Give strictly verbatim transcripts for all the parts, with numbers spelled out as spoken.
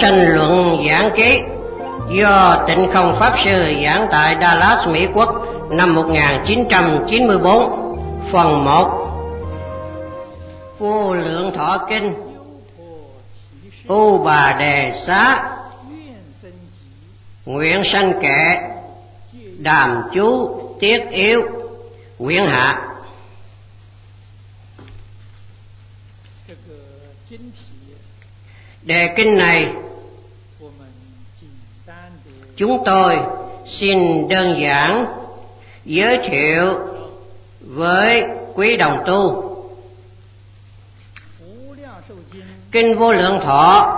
Sanh Luận Giảng Ký do Tịnh Không Pháp Sư giảng tại Dallas, Mỹ Quốc năm một nghìn chín trăm chín mươi tư. Phần một. Vô Lượng Thọ Kinh. U Bà Đề Xá. Nguyện sanh kệ. Đàm chú tiết yếu. Quyển hạ. Đề kinh này chúng tôi xin đơn giản giới thiệu với quý đồng tu. Kinh Vô Lượng Thọ,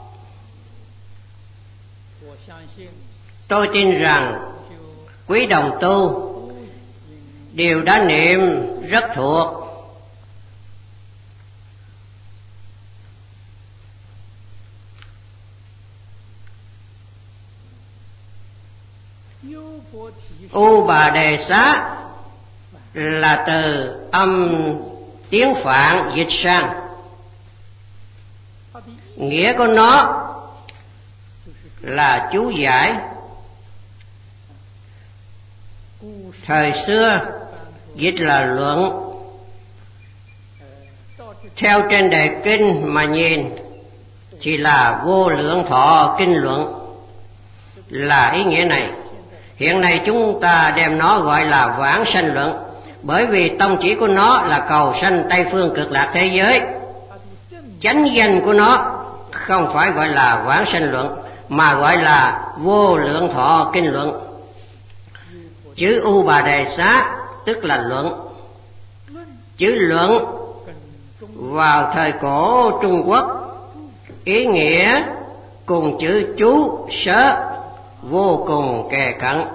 tôi tin rằng quý đồng tu đều đã niệm rất thuộc. U Bà Đề Xá là từ âm tiếng Phạn dịch sang. Nghĩa của nó là chú giải. Thời xưa dịch là luận. Theo trên đề kinh mà nhìn thì là Vô Lượng Thọ Kinh Luận, là ý nghĩa này. Hiện nay chúng ta đem nó gọi là Vãng Sanh Luận, bởi vì tông chỉ của nó là cầu sanh Tây Phương Cực Lạc thế giới. Chánh danh của nó không phải gọi là Vãng Sanh Luận, mà gọi là Vô Lượng Thọ Kinh Luận. Chữ U Bà Đề Xá tức là luận. Chữ luận vào thời cổ Trung Quốc ý nghĩa cùng chữ chú sớ vô cùng kề cận.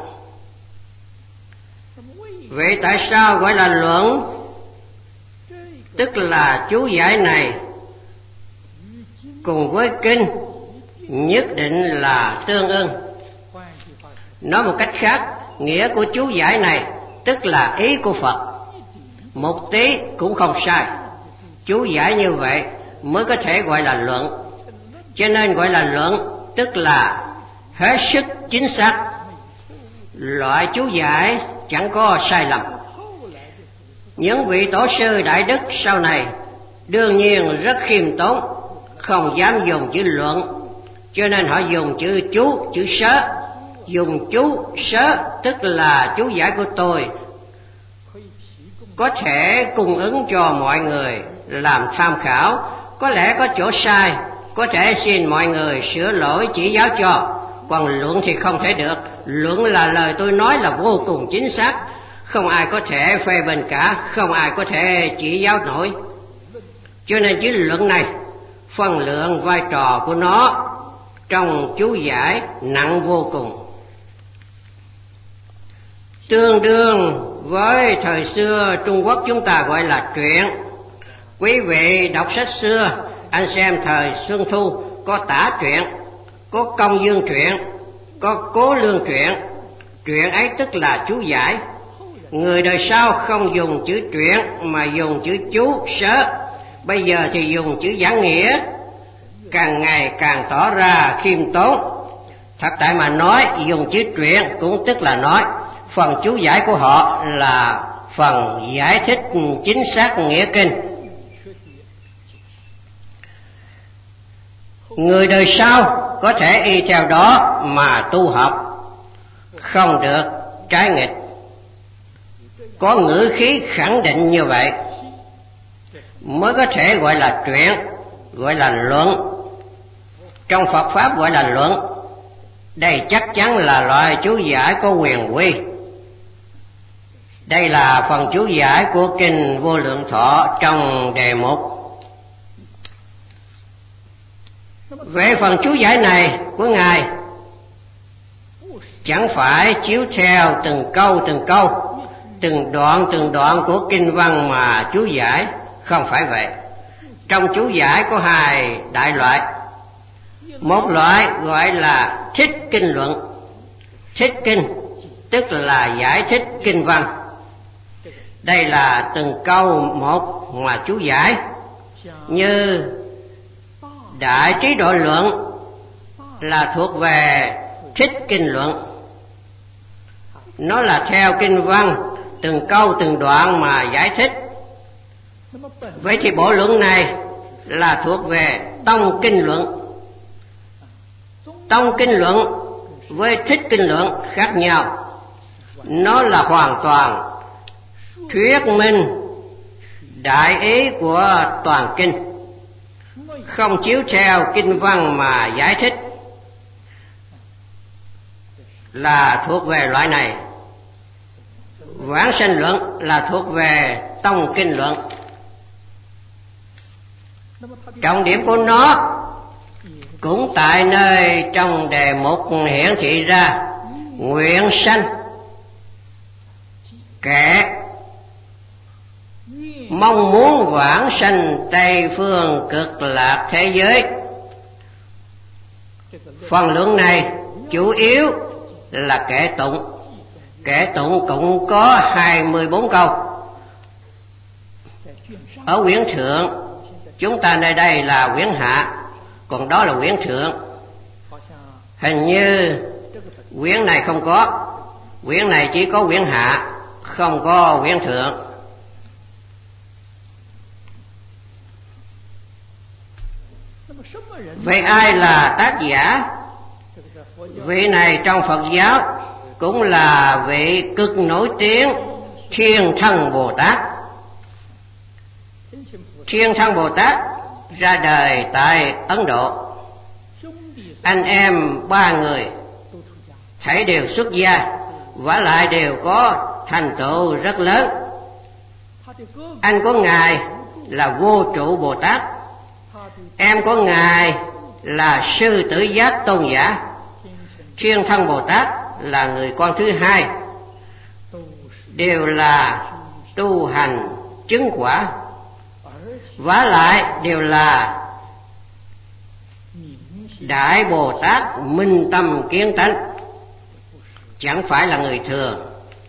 Vậy tại sao gọi là luận? Tức là chú giải này cùng với kinh nhất định là tương ưng. Nói một cách khác, nghĩa của chú giải này tức là ý của Phật, một tí cũng không sai. Chú giải như vậy mới có thể gọi là luận. Cho nên gọi là luận tức là hết sức chính xác. Loại chú giải chẳng có sai lầm. Những vị tổ sư đại đức sau này đương nhiên rất khiêm tốn, không dám dùng chữ luận, cho nên họ dùng chữ chú, chữ sớ. Dùng chú sớ tức là chú giải của tôi có thể cung ứng cho mọi người làm tham khảo. Có lẽ có chỗ sai, có thể xin mọi người sửa lỗi chỉ giáo cho. Còn luận thì không thể được. Luận là lời tôi nói là vô cùng chính xác, không ai có thể phê bình cả, không ai có thể chỉ giáo nổi. Cho nên chữ luận này phân lượng vai trò của nó trong chú giải nặng vô cùng. Tương đương với thời xưa Trung Quốc chúng ta gọi là truyện. Quý vị đọc sách xưa, anh xem thời Xuân Thu có Tả truyện, có Công Dương truyện, có Cố Lương truyện. Truyện ấy tức là chú giải. Người đời sau không dùng chữ truyện mà dùng chữ chú sớ. Bây giờ thì dùng chữ giảng nghĩa, càng ngày càng tỏ ra khiêm tốn. Thật tại mà nói, dùng chữ truyện cũng tức là nói. Phần chú giải của họ là phần giải thích chính xác nghĩa kinh. Người đời sau có thể y theo đó mà tu học, không được trái nghịch. Có ngữ khí khẳng định như vậy mới có thể gọi là truyện, gọi là luận. Trong Phật Pháp gọi là luận. Đây chắc chắn là loại chú giải có quyền uy. Đây là phần chú giải của Kinh Vô Lượng Thọ trong đề mục. Về phần chú giải này của Ngài chẳng phải chiếu theo từng câu từng câu, từng đoạn từng đoạn của kinh văn mà chú giải. Không phải vậy. Trong chú giải có hai đại loại. Một loại gọi là thích kinh luận. Thích kinh tức là giải thích kinh văn. Đây là từng câu một mà chú giải, như Đại Trí Độ Luận là thuộc về Thích Kinh Luận. Nó là theo kinh văn, từng câu từng đoạn mà giải thích. Vậy thì bộ luận này là thuộc về Tông Kinh Luận. Tông Kinh Luận với Thích Kinh Luận khác nhau. Nó là hoàn toàn thuyết minh đại ý của toàn kinh, không chiếu theo kinh văn mà giải thích, là thuộc về loại này. Vãng Sanh Luận là thuộc về Tông Kinh Luận. Trọng điểm của nó cũng tại nơi trong đề mục hiển thị ra nguyện sanh, kẻ mong muốn vãng sanh Tây phương cực lạc thế giới. Phần luận này chủ yếu là kệ tụng. Kệ tụng cũng có hai mươi bốn câu. Ở quyển thượng, chúng ta nơi đây là quyển hạ, còn đó là quyển thượng. Hình như quyển này không có, quyển này chỉ có quyển hạ, không có quyển thượng. Vậy ai là tác giả? Vị này trong Phật giáo cũng là vị cực nổi tiếng Thiên Thân Bồ Tát. Thiên Thân Bồ Tát ra đời tại Ấn Độ. Anh em ba người thảy đều xuất gia, vả lại đều có thành tựu rất lớn. Anh của ngài là Vô Trụ Bồ Tát, em của ngài là Sư Tử Giác Tôn giả. Thiên Thân Bồ Tát là người con thứ hai, đều là tu hành chứng quả, vả lại đều là Đại Bồ Tát minh tâm kiến tánh, chẳng phải là người thường.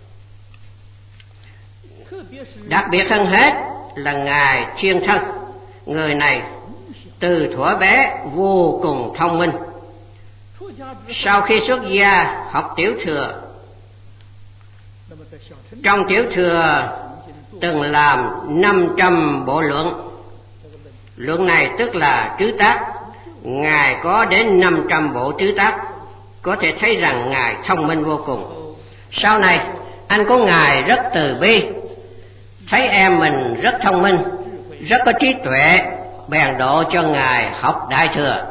Đặc biệt hơn hết là ngài Thiên Thân. Người này từ thuở bé vô cùng thông minh. Sau khi xuất gia học tiểu thừa, trong tiểu thừa từng làm năm trăm bộ luận. Luận này tức là trứ tác. Ngài có đến năm trăm bộ trứ tác, có thể thấy rằng ngài thông minh vô cùng. Sau này anh của ngài rất từ bi, thấy em mình rất thông minh, rất có trí tuệ, bèn độ cho ngài học đại thừa.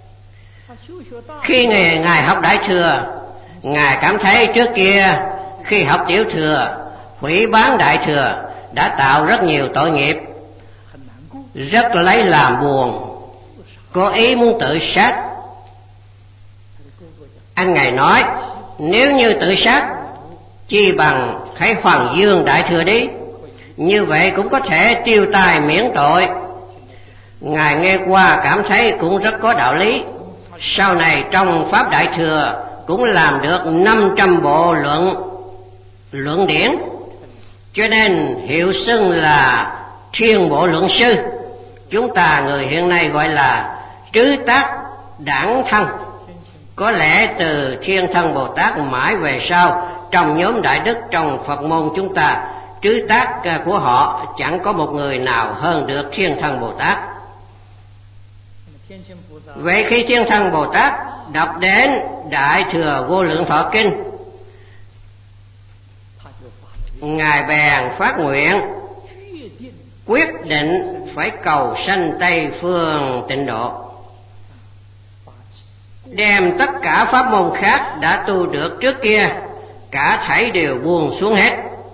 Khi ngài, ngài học đại thừa, ngài cảm thấy trước kia khi học tiểu thừa, hủy bán đại thừa đã tạo rất nhiều tội nghiệp, rất lấy làm buồn, có ý muốn tự sát. Anh ngài nói, nếu như tự sát, chi bằng hãy hoàn dương đại thừa đi, như vậy cũng có thể tiêu tai miễn tội. Ngài nghe qua cảm thấy cũng rất có đạo lý. Sau này trong Pháp Đại Thừa cũng làm được năm trăm bộ luận luận điển, cho nên hiệu xưng là Thiên Bộ Luận Sư. Chúng ta người hiện nay gọi là trứ tác đẳng thân. Có lẽ từ Thiên Thân Bồ Tát mãi về sau, trong nhóm đại đức trong Phật môn chúng ta, trứ tác của họ chẳng có một người nào hơn được Thiên Thân Bồ Tát. Vậy khi Thiên Thân Bồ Tát đọc đến Đại Thừa Vô Lượng Thọ Kinh, ngài bèn phát nguyện quyết định phải cầu sanh Tây phương tịnh độ, đem tất cả pháp môn khác đã tu được trước kia cả thảy đều buông xuống hết.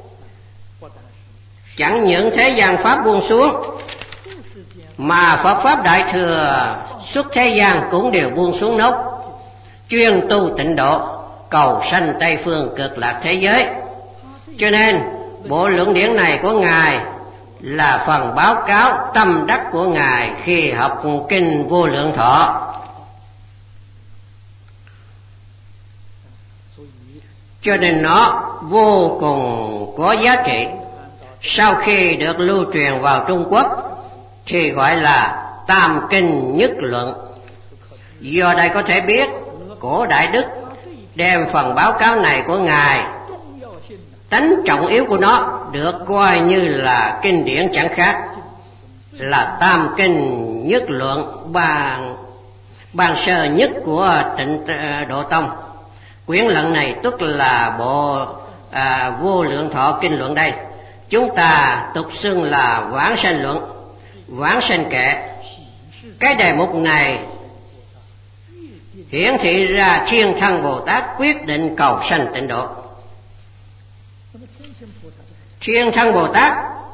Chẳng những thế gian pháp buông xuống, mà Phật Pháp Đại Thừa xuất thế gian cũng đều buông xuống nốt, chuyên tu tịnh độ, cầu sanh Tây phương cực lạc thế giới. Cho nên bộ luận điển này của ngài là phần báo cáo tâm đắc của ngài khi học kinh Vô Lượng Thọ. Cho nên nó vô cùng có giá trị. Sau khi được lưu truyền vào Trung Quốc thì gọi là Tam Kinh Nhất Luận. Do đây có thể biết cổ Đại Đức đem phần báo cáo này của Ngài, tánh trọng yếu của nó được coi như là kinh điển chẳng khác, là tam kinh nhất luận ban ban sơ nhất của Tịnh Độ Tông. Quyển luận này tức là bộ à, Vô Lượng Thọ Kinh Luận đây. Chúng ta tục xưng là Vãng Sanh Luận, Vãng Sanh Kệ. Cái đề mục này hiển thị ra Thiên Thân Bồ Tát quyết định cầu sanh tịnh độ. Thiên Thân Bồ Tát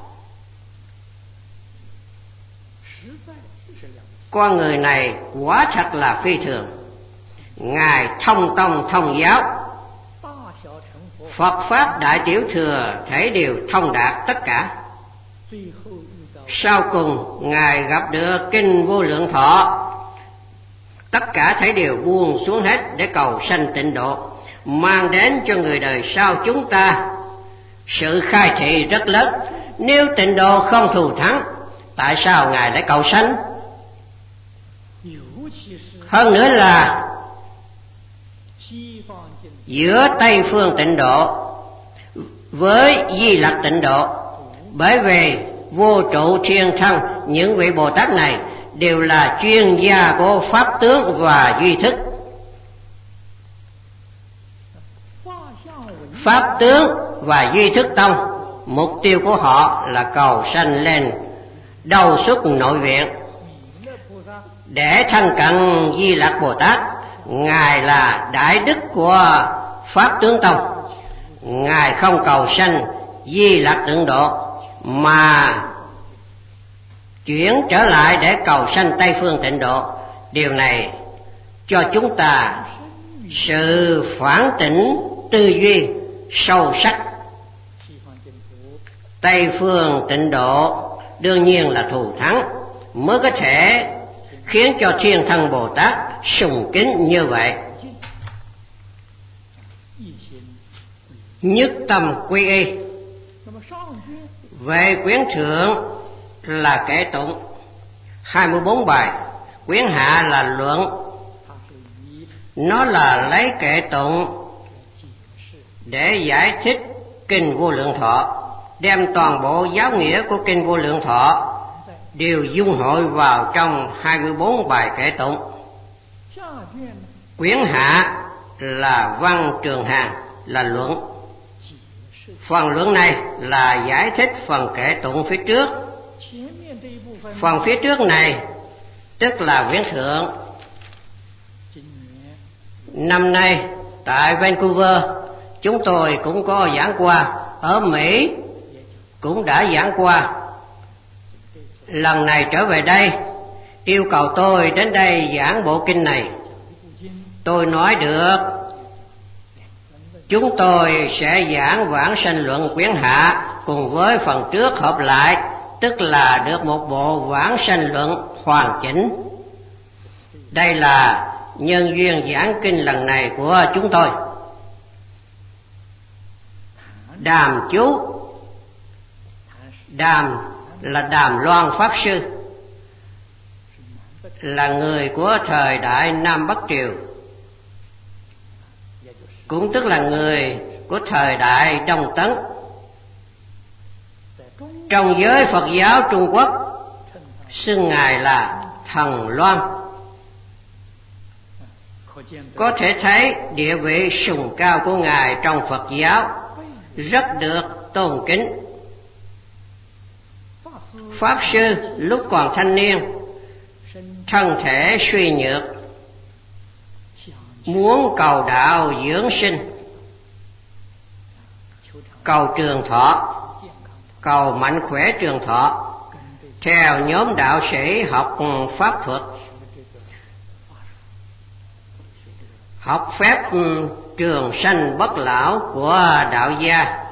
con người này quả thật là phi thường. Ngài thông tông thông giáo, Phật Pháp Đại Tiểu Thừa thể đều thông đạt tất cả. Sau cùng Ngài gặp được Kinh Vô Lượng Thọ, tất cả thể đều buông xuống hết để cầu sanh tịnh độ, mang đến cho người đời sau chúng ta sự khai thị rất lớn. Nếu tịnh độ không thù thắng, tại sao Ngài lại cầu sanh? Hơn nữa là giữa Tây phương tịnh độ với Di Lặc tịnh độ, bởi vì Vô Trụ Thiên Thân, những vị Bồ Tát này đều là chuyên gia của pháp tướng và duy thức. Pháp tướng và duy thức tông, mục tiêu của họ là cầu sanh lên đầu xuất nội viện để thân cận Di Lặc Bồ Tát. Ngài là đại đức của pháp tướng tông, Ngài không cầu sanh Di Lặc tịnh độ mà chuyển trở lại để cầu sanh Tây phương tịnh độ. Điều này cho chúng ta sự phản tỉnh tư duy sâu sắc. Tây phương tịnh độ đương nhiên là thù thắng mới có thể khiến cho Thiên Thân Bồ Tát sùng kính như vậy. Nhất tâm quy y. Về quyển thượng là kệ tụng hai mươi bốn bài, quyển hạ là luận. Nó là lấy kệ tụng để giải thích Kinh Vô Lượng Thọ, đem toàn bộ giáo nghĩa của Kinh Vô Lượng Thọ đều dung hội vào trong hai mươi bốn bài kệ tụng. Quyển hạ là văn trường hàng, là luận. Phần luận này là giải thích phần kệ tụng phía trước. Phần phía trước này tức là quyển thượng. Năm nay tại Vancouver chúng tôi cũng có giảng qua, ở Mỹ cũng đã giảng qua. Lần này trở về đây yêu cầu tôi đến đây giảng bộ kinh này. Tôi nói được, chúng tôi sẽ giảng Vãng Sanh Luận quyển hạ cùng với phần trước hợp lại, tức là được một bộ Vãng Sanh Luận hoàn chỉnh. Đây là nhân duyên giảng kinh lần này của chúng tôi. Đàm chú, Đàm là Đàm Loan Pháp Sư, là người của thời đại Nam Bắc Triều, cũng tức là người của thời đại Đông Tấn. Trong giới Phật giáo Trung Quốc xưng Ngài là Thần Loan. Có thể thấy địa vị sùng cao của Ngài trong Phật giáo rất được tôn kính. Pháp Sư lúc còn thanh niên, thân thể suy nhược, muốn cầu đạo dưỡng sinh, cầu trường thọ, cầu mạnh khỏe trường thọ, theo nhóm đạo sĩ học pháp thuật, học phép trường sanh bất lão của đạo gia.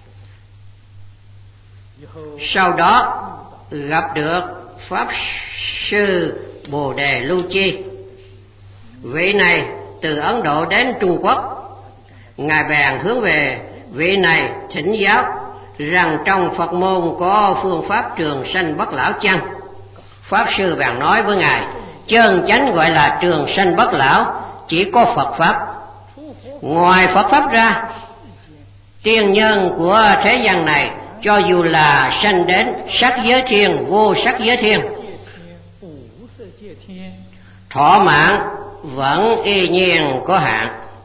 Sau đó gặp được Pháp Sư Bồ Đề Lưu Chi. Vị này từ Ấn Độ đến Trung Quốc. Ngài bèn hướng về vị này thỉnh giáo rằng trong Phật môn có phương pháp trường sanh bất lão chăng? Pháp Sư bèn nói với Ngài, chân chánh gọi là trường sanh bất lão, chỉ có Phật Pháp. Ngoài Phật Pháp ra, tiền nhân của thế gian này cho dù là sanh đến sắc giới thiên, vô sắc giới thiên, thọ mạng vẫn y nhiên có hạn.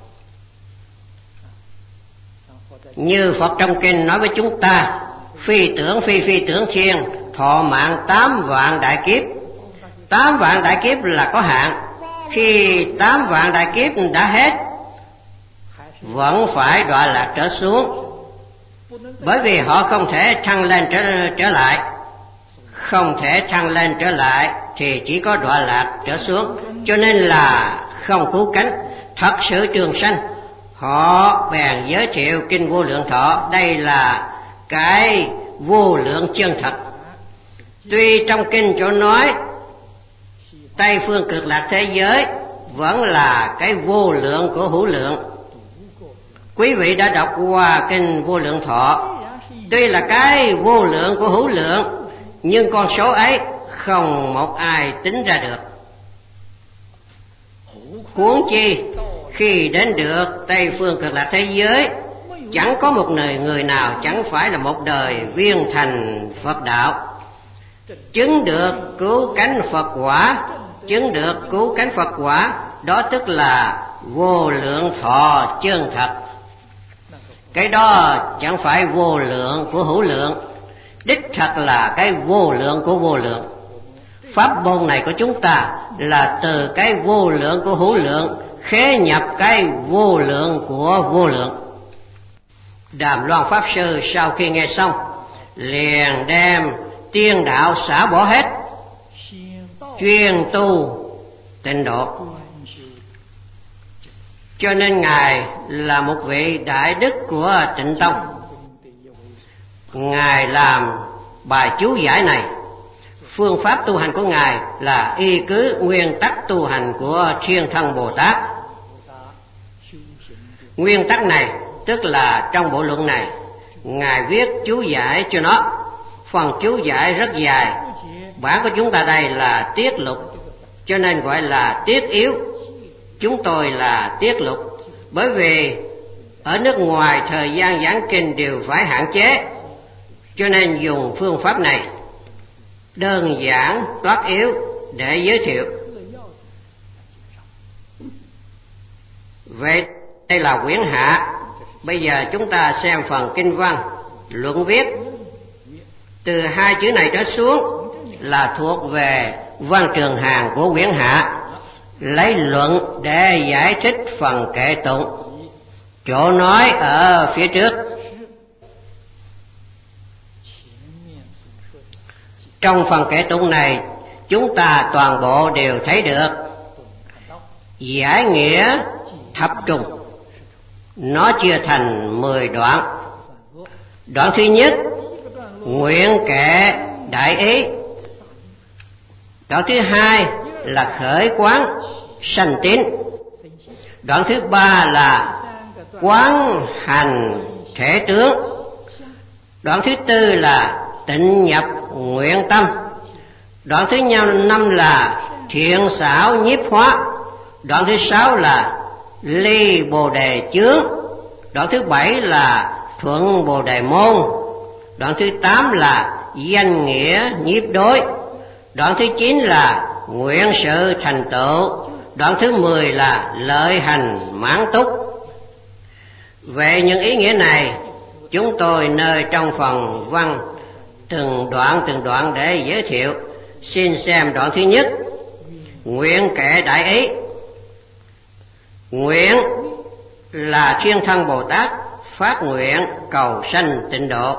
Như Phật trong kinh nói với chúng ta, phi tưởng phi phi tưởng thiên, thọ mạng tám vạn đại kiếp. Tám vạn đại kiếp là có hạn. Khi tám vạn đại kiếp đã hết, vẫn phải đọa lạc trở xuống, bởi vì họ không thể thăng lên trở, trở lại. Không thể thăng lên trở lại thì chỉ có đọa lạc trở xuống, cho nên là không cứu cánh, thật sự trường sanh. Họ bèn giới thiệu kinh Vô Lượng Thọ, đây là cái vô lượng chân thật. Tuy trong kinh chỗ nói Tây phương cực lạc thế giới vẫn là cái vô lượng của hữu lượng. Quý vị đã đọc qua kinh Vô Lượng Thọ, tuy là cái vô lượng của hữu lượng, nhưng con số ấy không một ai tính ra được. Huống chi khi đến được Tây phương cực lạc thế giới, chẳng có một người người nào chẳng phải là một đời viên thành Phật đạo, chứng được cứu cánh Phật quả. Chứng được cứu cánh Phật quả, đó tức là vô lượng thọ chân thật. Cái đó chẳng phải vô lượng của hữu lượng, đích thật là cái vô lượng của vô lượng. Pháp môn này của chúng ta là từ cái vô lượng của hữu lượng khế nhập cái vô lượng của vô lượng. Đàm Loan Pháp Sư sau khi nghe xong liền đem tiên đạo xả bỏ hết, chuyên tu tịnh độ. Cho nên Ngài là một vị đại đức của Tịnh Tông. Ngài làm bài chú giải này, phương pháp tu hành của Ngài là y cứ nguyên tắc tu hành của Thiên Thân Bồ Tát. Nguyên tắc này tức là trong bộ luận này Ngài viết chú giải cho nó. Phần chú giải rất dài, bản của chúng ta đây là tiết lục, cho nên gọi là tiết yếu. Chúng tôi là tiết lục, bởi vì ở nước ngoài thời gian giảng kinh đều phải hạn chế, cho nên dùng phương pháp này đơn giản toát yếu để giới thiệu. Vậy đây là quyển hạ. Bây giờ chúng ta xem phần kinh văn luận viết. Từ hai chữ này trở xuống là thuộc về văn trường hàng của quyển hạ, lấy luận để giải thích phần kệ tụng. Chỗ nói ở phía trước. Trong phần kệ tụng này, chúng ta toàn bộ đều thấy được giải nghĩa thập trùng. Nó chia thành mười đoạn. Đoạn thứ nhất, nguyện kệ đại ý. Đoạn thứ hai là khởi quán sanh tín. Đoạn thứ ba là quán hành thể tướng. Đoạn thứ tư là tịnh nhập nguyện tâm. Đoạn thứ năm là thiện xảo nhiếp hóa. Đoạn thứ sáu là ly bồ đề chướng. Đoạn thứ bảy là thuận bồ đề môn. Đoạn thứ tám là danh nghĩa nhiếp đối. Đoạn thứ chín là nguyện sự thành tựu. Đoạn thứ mười là lợi hành mãn túc. Về những ý nghĩa này, chúng tôi nơi trong phần văn từng đoạn từng đoạn để giới thiệu. Xin xem đoạn thứ nhất, nguyện kệ đại ý. Nguyện là Thiên Thân Bồ Tát phát nguyện cầu sanh tịnh độ.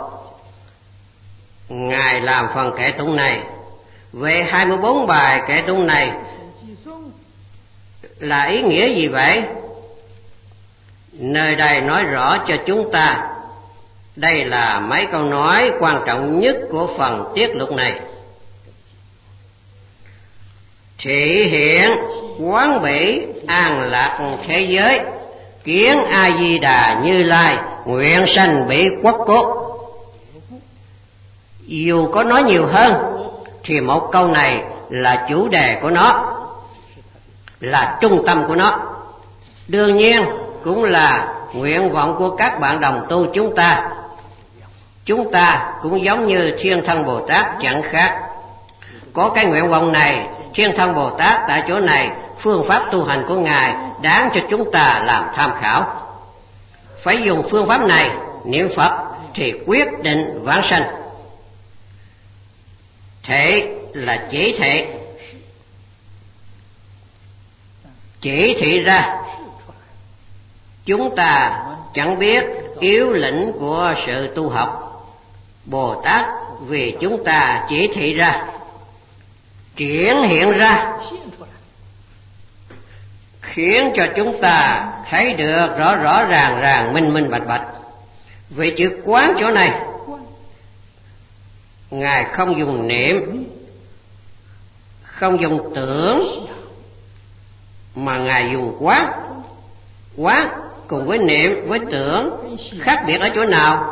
Ngài làm phần kệ tụng này. Về hai mươi bốn bài kệ tụng này là ý nghĩa gì vậy? Nơi đây nói rõ cho chúng ta. Đây là mấy câu nói quan trọng nhất của phần tiết lục này. Thị hiện quán bỉ an lạc thế giới, kiến A Di Đà Như Lai nguyện sanh bỉ quốc cốt. Dù có nói nhiều hơn thì một câu này là chủ đề của nó. là trung tâm của nó. Đương nhiên cũng là nguyện vọng của các bạn đồng tu chúng ta. Chúng ta cũng giống như Thiên Thân Bồ Tát chẳng khác. Có cái nguyện vọng này, Thiên Thân Bồ Tát tại chỗ này, phương pháp tu hành của Ngài đáng cho chúng ta làm tham khảo. Phải dùng phương pháp này niệm Phật thì quyết định vãng sanh. Thể là chỉ thị, chỉ thị ra. Chúng ta chẳng biết yếu lĩnh của sự tu học. Bồ Tát vì chúng ta chỉ thị ra, triển hiện ra, khiến cho chúng ta thấy được rõ rõ ràng ràng, minh minh bạch bạch. Vì chữ quán chỗ này, Ngài không dùng niệm, không dùng tưởng, mà Ngài dùng quán. Quán cùng với niệm, với tưởng khác biệt ở chỗ nào?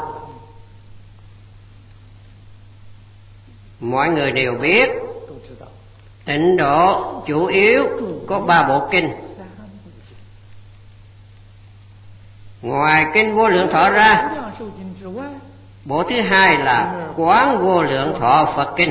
Mọi người đều biết Tịnh độ chủ yếu có ba bộ kinh. Ngoài kinh Vô Lượng Thọ ra, bộ thứ hai là Quán Vô Lượng Thọ Phật Kinh,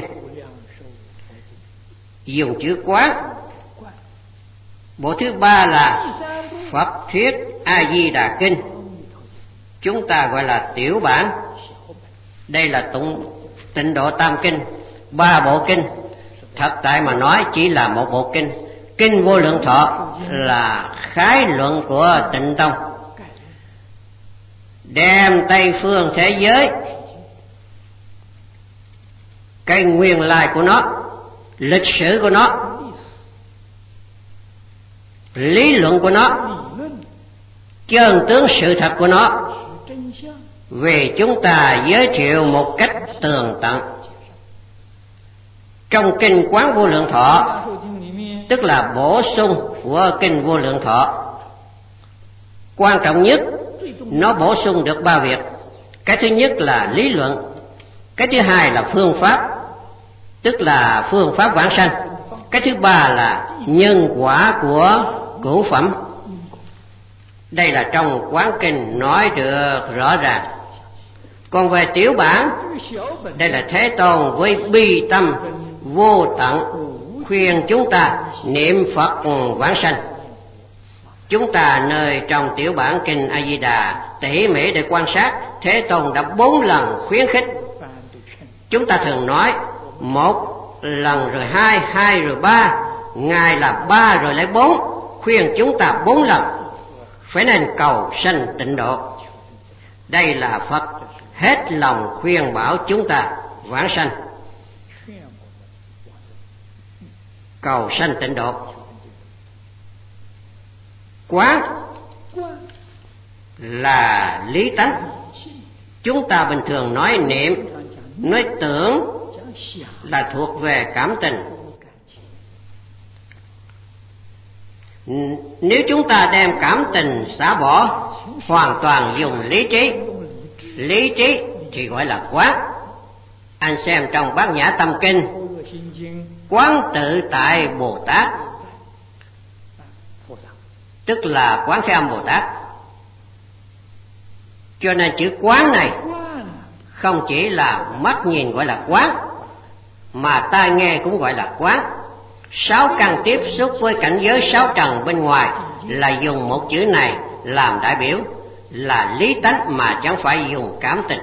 dùng chữ quán. Bộ thứ ba là Phật Thuyết A Di Đà Kinh, chúng ta gọi là tiểu bản. Đây là tụng Tịnh độ tam kinh, ba bộ kinh. Thật tại mà nói chỉ là một bộ kinh. Kinh Vô Lượng Thọ là khái luận của Tịnh Tông, đem Tây phương thế giới cái nguyên lai của nó, lịch sử của nó, lý luận của nó, chân tướng sự thật của nó, vì chúng ta giới thiệu một cách tường tận. Trong kinh Quán Vô Lượng Thọ, tức là bổ sung của kinh Vô Lượng Thọ, quan trọng nhất nó bổ sung được ba việc. Cái thứ nhất là lý luận, cái thứ hai là phương pháp, tức là phương pháp vãng sanh, cái thứ ba là nhân quả của cửu phẩm. Đây là trong quán kinh nói được rõ ràng. Còn về tiểu bản, đây là Thế Tôn với bi tâm vô tận khuyên chúng ta niệm Phật vãng sanh. Chúng ta nơi trong tiểu bản kinh A Di Đà tỉ mỉ để quan sát, Thế Tôn đã bốn lần khuyến khích. Chúng ta thường nói một lần rồi hai, hai rồi ba, Ngài là ba rồi lại bốn, khuyên chúng ta bốn lần phải nên cầu sanh tịnh độ. Đây là Phật hết lòng khuyên bảo chúng ta vãng sanh, cầu sanh tịnh độ. Quán là lý tánh. Chúng ta bình thường nói niệm, nói tưởng là thuộc về cảm tình. Nếu chúng ta đem cảm tình xả bỏ, hoàn toàn dùng lý trí, lý trí thì gọi là quán. Anh xem trong Bát Nhã Tâm Kinh, quán tự tại Bồ Tát, tức là Quán Thế Âm Bồ Tát. Cho nên chữ quán này không chỉ là mắt nhìn gọi là quán, mà tai nghe cũng gọi là quán. Sáu căn tiếp xúc với cảnh giới sáu trần bên ngoài là dùng một chữ này làm đại biểu, là lý tánh mà chẳng phải dùng cảm tình.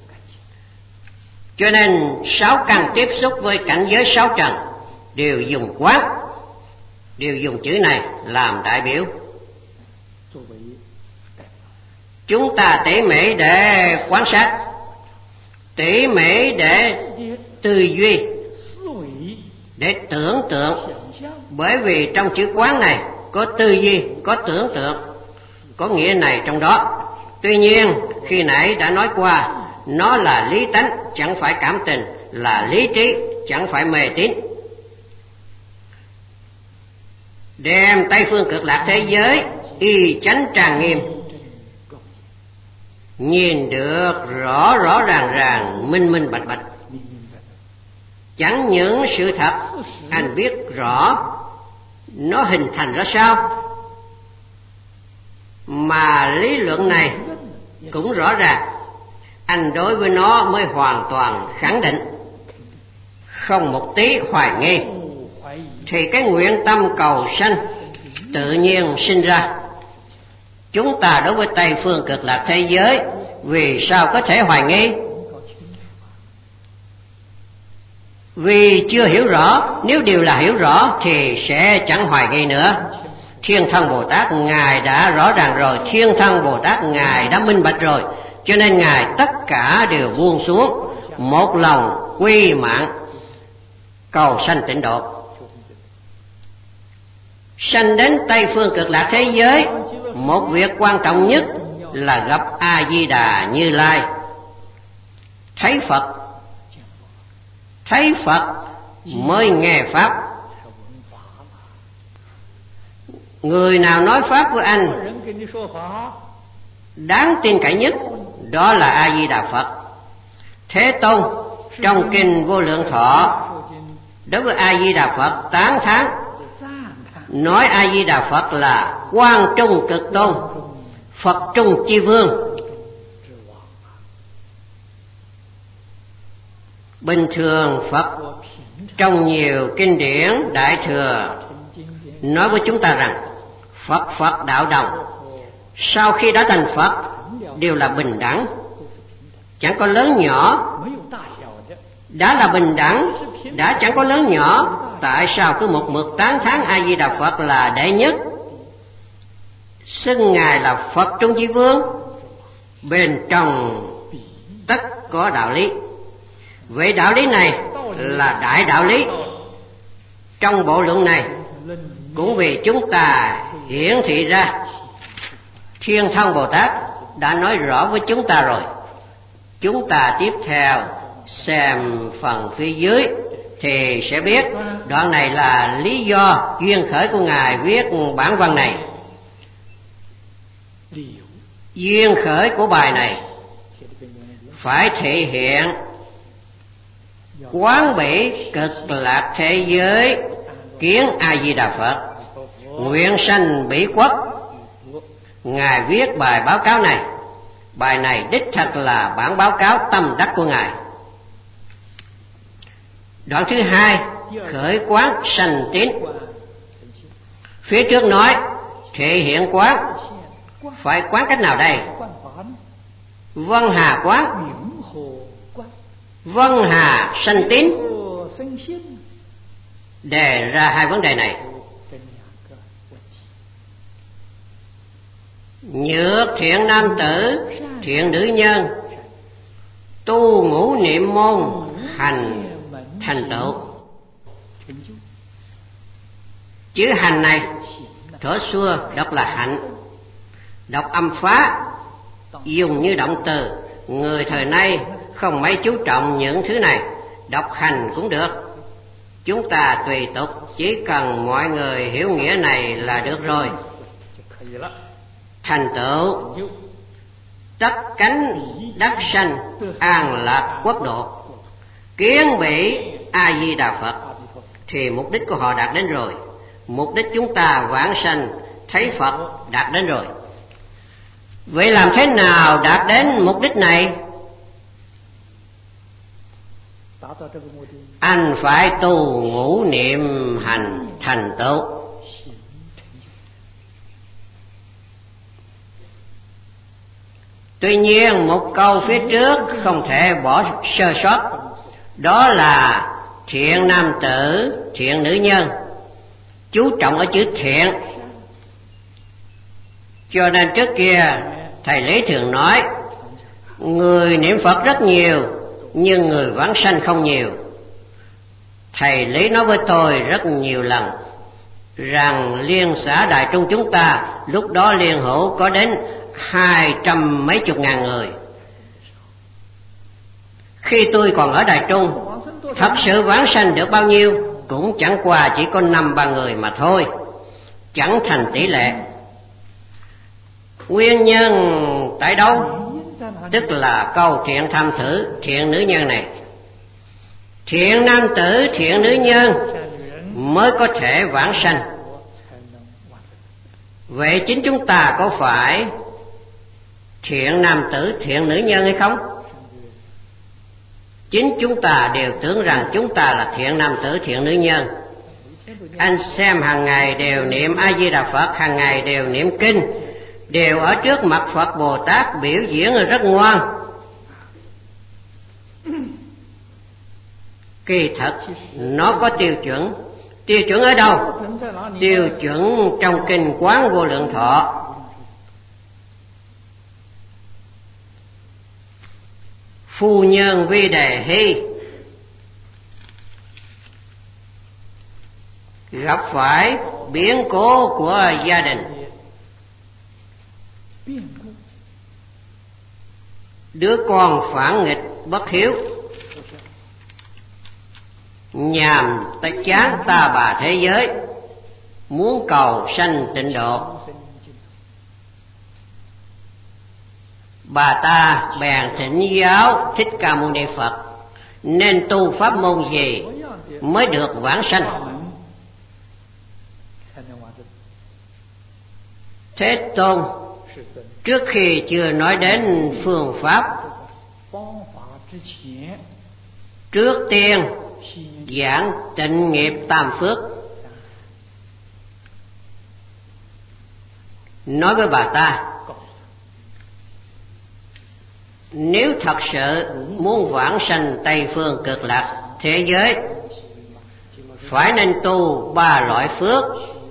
Cho nên sáu căn tiếp xúc với cảnh giới sáu trần đều dùng quán, đều dùng chữ này làm đại biểu. Chúng ta tỉ mỉ để quan sát, tỉ mỉ để tư duy, để tưởng tượng. Bởi vì trong chữ quán này có tư duy, có tưởng tượng, có nghĩa này trong đó. Tuy nhiên khi nãy đã nói qua, nó là lý tánh chẳng phải cảm tình, là lý trí chẳng phải mê tín. Đem Tây phương cực lạc thế giới y chánh trang nghiêm, nhìn được rõ rõ ràng ràng, minh minh bạch bạch. Chẳng những sự thật anh biết rõ, nó hình thành ra sao? Mà lý luận này cũng rõ ràng, anh đối với nó mới hoàn toàn khẳng định, không một tí hoài nghi, thì cái nguyện tâm cầu sanh tự nhiên sinh ra. Chúng ta đối với Tây phương cực lạc thế giới vì sao có thể hoài nghi? Vì chưa hiểu rõ. Nếu điều là hiểu rõ thì sẽ chẳng hoài nghi nữa. Thiên Thân Bồ Tát Ngài đã rõ ràng rồi, Thiên Thân Bồ Tát Ngài đã minh bạch rồi, cho nên Ngài tất cả đều buông xuống, một lòng quy mạng cầu sanh tịnh độ. Sanh đến Tây phương cực lạc thế giới, một việc quan trọng nhất là gặp A Di Đà Như Lai. Thấy Phật, thấy Phật mới nghe pháp. Người nào nói pháp với anh đáng tin cậy nhất, đó là A Di Đà Phật. Thế Tôn trong kinh Vô Lượng Thọ đối với A Di Đà Phật tán thán, nói A Di Đà Phật là Quang Trung Cực Tôn, Phật Trung Chi Vương. Bình thường Phật trong nhiều kinh điển Đại Thừa nói với chúng ta rằng Phật Phật đạo đồng, sau khi đã thành Phật đều là bình đẳng, chẳng có lớn nhỏ. Đã là bình đẳng, đã chẳng có lớn nhỏ, tại sao cứ một mực tán thán A Di Đà Phật là đệ nhất, xưng Ngài là Phật Trung Chi Vương? Bên trong tất có đạo lý. Vậy đạo lý này là đại đạo lý. Trong bộ luận này cũng vì chúng ta hiển thị ra, Thiên Thân Bồ Tát đã nói rõ với chúng ta rồi. Chúng ta tiếp theo xem phần phía dưới thì sẽ biết đoạn này là lý do duyên khởi của Ngài viết bản văn này. Duyên khởi của bài này phải thể hiện quán bỉ cực lạc thế giới kiến A Di Đà Phật, nguyện sanh Bỉ Quốc. Ngài viết bài báo cáo này. Bài này đích thật là bản báo cáo tâm đắc của Ngài. Đoạn thứ hai, khởi quán sanh tín. Phía trước nói thể hiện quán, phải quán cách nào đây? Vân Hà quán, Vân Hà sanh tín. Đề ra hai vấn đề này. Nhược thiện nam tử, thiện nữ nhân, tu ngũ niệm môn, hành thành tựu. Chữ hành này thuở xưa đọc là hạnh, đọc âm phá, dùng như động từ. Người thời nay không mấy chú trọng những thứ này, đọc hành cũng được. Chúng ta tùy tục, chỉ cần mọi người hiểu nghĩa này là được rồi. Thành tựu tất cánh đắc sanh an lạc quốc độ, kiến bỉ A Di Đà Phật, thì mục đích của họ đạt đến rồi. Mục đích chúng ta vãng sanh thấy Phật đạt đến rồi. Vậy làm thế nào đạt đến mục đích này? Anh phải tu ngũ niệm hành thành tựu. Tuy nhiên một câu phía trước không thể bỏ sơ sót, đó là thiện nam tử, thiện nữ nhân. Chú trọng ở chữ thiện. Cho nên trước kia thầy Lý thường nói, người niệm Phật rất nhiều nhưng người vãng sanh không nhiều. Thầy Lý nói với tôi rất nhiều lần rằng liên xã Đại Trung chúng ta lúc đó liên hữu có đến hai trăm mấy chục ngàn người. Khi tôi còn ở Đại Trung, thật sự vãng sanh được bao nhiêu cũng chẳng qua chỉ có năm ba người mà thôi, chẳng thành tỷ lệ. Nguyên nhân tại đâu? Tức là câu thiện tham thử, thiện nữ nhân này. Thiện nam tử, thiện nữ nhân mới có thể vãng sanh. Vậy chính chúng ta có phải thiện nam tử thiện nữ nhân hay không? Chính chúng ta đều tưởng rằng chúng ta là thiện nam tử thiện nữ nhân. Anh xem hàng ngày đều niệm A Di Đà Phật, hàng ngày đều niệm kinh, đều ở trước mặt Phật Bồ Tát biểu diễn rất ngoan. Kỳ thật nó có tiêu chuẩn. Tiêu chuẩn ở đâu? Tiêu chuẩn trong kinh Quán Vô Lượng Thọ. Phu nhân Vi Đề Hy gặp phải biến cố của gia đình. Đứa con phản nghịch bất hiếu, nhàm ta chán ta bà thế giới, muốn cầu sanh tịnh độ. Bà ta bèn thỉnh giáo Thích Ca Mâu Ni Phật nên tu pháp môn gì mới được vãng sanh. Thế Tôn trước khi chưa nói đến phương pháp, trước tiên giảng tịnh nghiệp tam phước, nói với bà ta nếu thật sự muốn vãng sanh Tây Phương Cực Lạc thế giới, phải nên tu ba loại phước.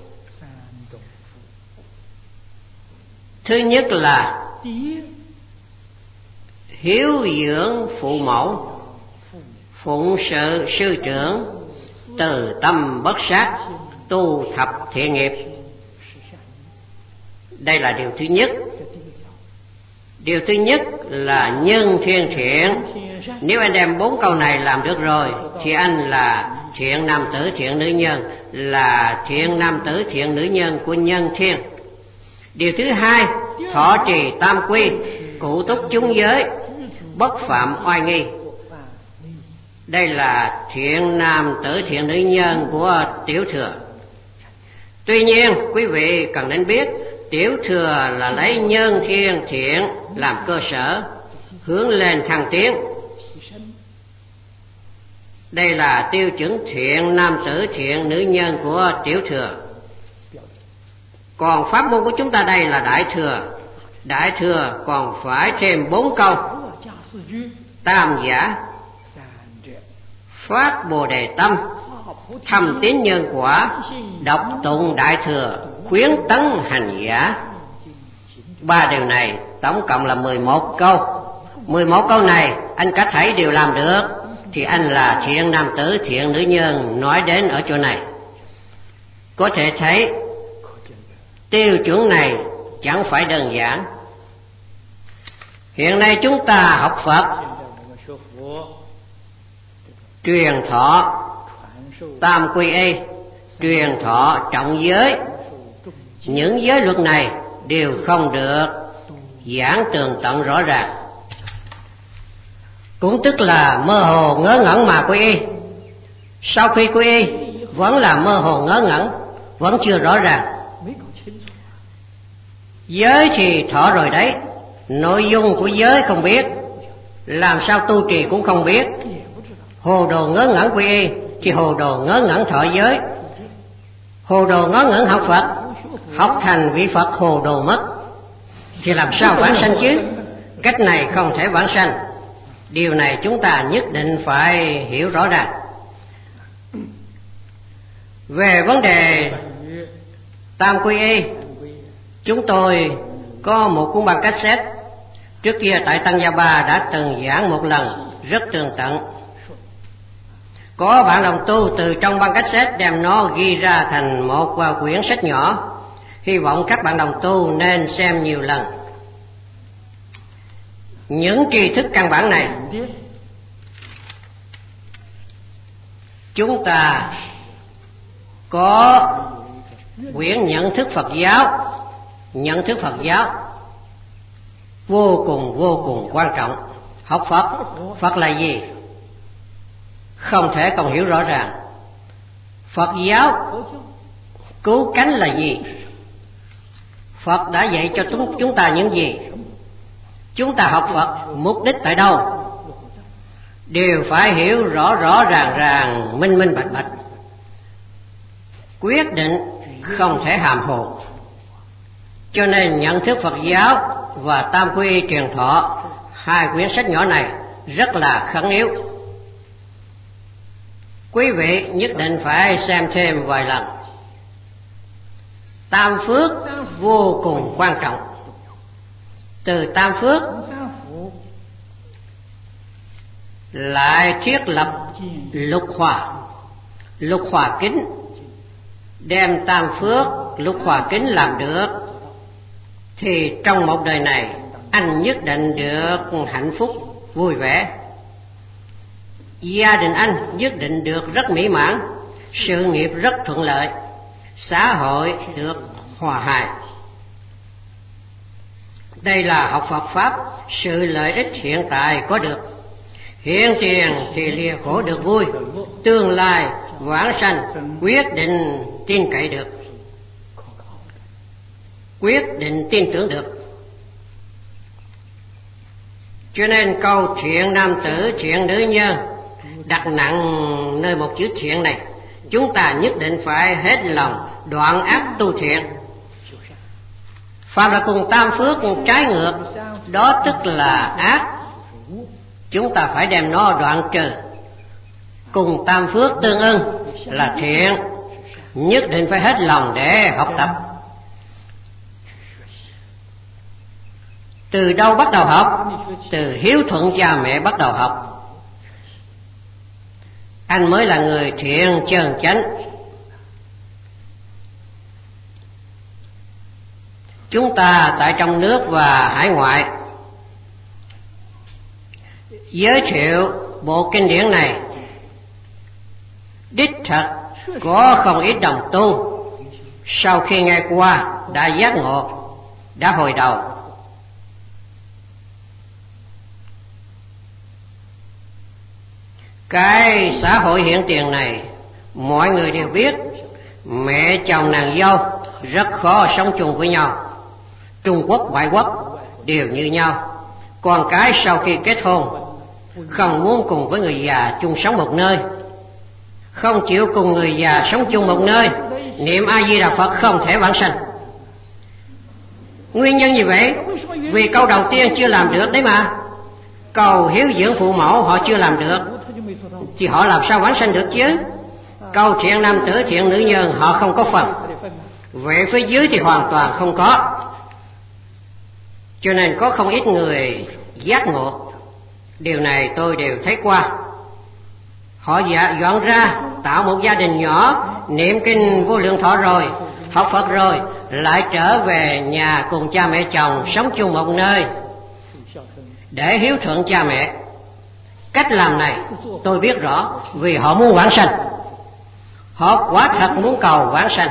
Thứ nhất là hiếu dưỡng phụ mẫu, phụng sự sư trưởng, từ tâm bất sát, tu thập thiện nghiệp. Đây là điều thứ nhất. Điều thứ nhất là nhân thiên thiện. Nếu anh đem bốn câu này làm được rồi thì anh là thiện nam tử thiện nữ nhân, là thiện nam tử thiện nữ nhân của nhân thiên. Điều thứ hai, thọ trì tam quy, cụ túc chúng giới, bất phạm oai nghi. Đây là thiện nam tử thiện nữ nhân của Tiểu Thừa. Tuy nhiên quý vị cần nên biết, Tiểu Thừa là lấy nhân thiên thiện làm cơ sở, hướng lên thăng tiến. Đây là tiêu chuẩn thiện nam tử thiện nữ nhân của Tiểu Thừa. Còn pháp môn của chúng ta đây là Đại Thừa. Đại Thừa còn phải thêm bốn câu: tam giả, phát Bồ Đề tâm, thâm tín nhân quả, đọc tụng Đại Thừa, khuyến tấn hành giả. Ba điều này tổng cộng là mười một câu. Mười một câu này anh cả thảy đều làm được thì anh là thiện nam tử thiện nữ nhân nói đến ở chỗ này. Có thể thấy tiêu chuẩn này chẳng phải đơn giản. Hiện nay chúng ta học Phật truyền thọ tam quy y, truyền thọ trọng giới. Những giới luật này đều không được giảng tường tận rõ ràng, cũng tức là mơ hồ ngớ ngẩn mà quy y. Sau khi quy y vẫn là mơ hồ ngớ ngẩn, vẫn chưa rõ ràng. Giới thì thọ rồi đấy, nội dung của giới không biết, làm sao tu trì cũng không biết. Hồ đồ ngớ ngẩn quy y thì hồ đồ ngớ ngẩn thọ giới. Hồ đồ ngớ ngẩn học Phật, học thành vị Phật hồ đồ mất, thì làm sao vãng sanh chứ? Cách này không thể vãng sanh. Điều này chúng ta nhất định phải hiểu rõ ràng. Về vấn đề tam quy y, chúng tôi có một cuốn băng cassette. Trước kia tại Tăng Gia Ba đã từng giảng một lần rất tường tận. Có bạn đồng tu từ trong băng cassette đem nó ghi ra thành một quyển sách nhỏ. Hy vọng các bạn đồng tu nên xem nhiều lần. Những tri thức căn bản này chúng ta có quyển nhận thức Phật giáo. Nhận thức Phật giáo vô cùng vô cùng quan trọng. Học Phật, Phật là gì? Không thể không hiểu rõ ràng. Phật giáo cứu cánh là gì? Phật đã dạy cho chúng ta những gì? Chúng ta học Phật mục đích tại đâu? Đều phải hiểu rõ rõ ràng ràng, minh minh bạch bạch. Quyết định không thể hàm hồ. Cho nên nhận thức Phật giáo và Tam Quy Truyền Thọ, hai quyển sách nhỏ này rất là khẩn yếu. Quý vị nhất định phải xem thêm vài lần. Tam phước vô cùng quan trọng. Từ tam phước lại thiết lập lục hòa, lục hòa kính. Đem tam phước lục hòa kính làm được thì trong một đời này anh nhất định được hạnh phúc vui vẻ. Gia đình anh nhất định được rất mỹ mãn, sự nghiệp rất thuận lợi, xã hội được hòa hài. Đây là học Phật Pháp, sự lợi ích hiện tại có được. Hiện tiền thì lìa khổ được vui, tương lai vãng sanh quyết định tin cậy được, quyết định tin tưởng được. Cho nên câu thiện nam tử, thiện nữ nhân đặt nặng nơi một chữ thiện này. Chúng ta nhất định phải hết lòng đoạn ác tu thiện. Phạm là cùng tam phước trái ngược, đó tức là ác. Chúng ta phải đem nó đoạn trừ. Cùng tam phước tương ưng là thiện, nhất định phải hết lòng để học tập. Từ đâu bắt đầu học? Từ hiếu thuận cha mẹ bắt đầu học. Anh mới là người thiện chân chánh. Chúng ta tại trong nước và hải ngoại giới thiệu bộ kinh điển này, đích thật có không ít đồng tu sau khi nghe qua đã giác ngộ, đã hồi đầu. Cái xã hội hiện tiền này mọi người đều biết, mẹ chồng nàng dâu rất khó sống chung với nhau. Trung Quốc, ngoại quốc đều như nhau. Con cái sau khi kết hôn không muốn cùng với người già chung sống một nơi, không chịu cùng người già sống chung một nơi, niệm A Di Đà Phật không thể vãng sanh. Nguyên nhân gì vậy? Vì câu đầu tiên chưa làm được đấy mà. Cầu hiếu dưỡng phụ mẫu họ chưa làm được thì họ làm sao vãng sanh được chứ? Câu thiện nam tử, thiện nữ nhân họ không có phần. Về phía dưới thì hoàn toàn không có. Cho nên có không ít người giác ngộ. Điều này tôi đều thấy qua. Họ dạ dọn ra tạo một gia đình nhỏ, niệm kinh Vô Lượng Thọ rồi, học Phật rồi, lại trở về nhà cùng cha mẹ chồng sống chung một nơi để hiếu thuận cha mẹ. Cách làm này tôi biết rõ, vì họ muốn vãng sanh. Họ quả thật muốn cầu vãng sanh,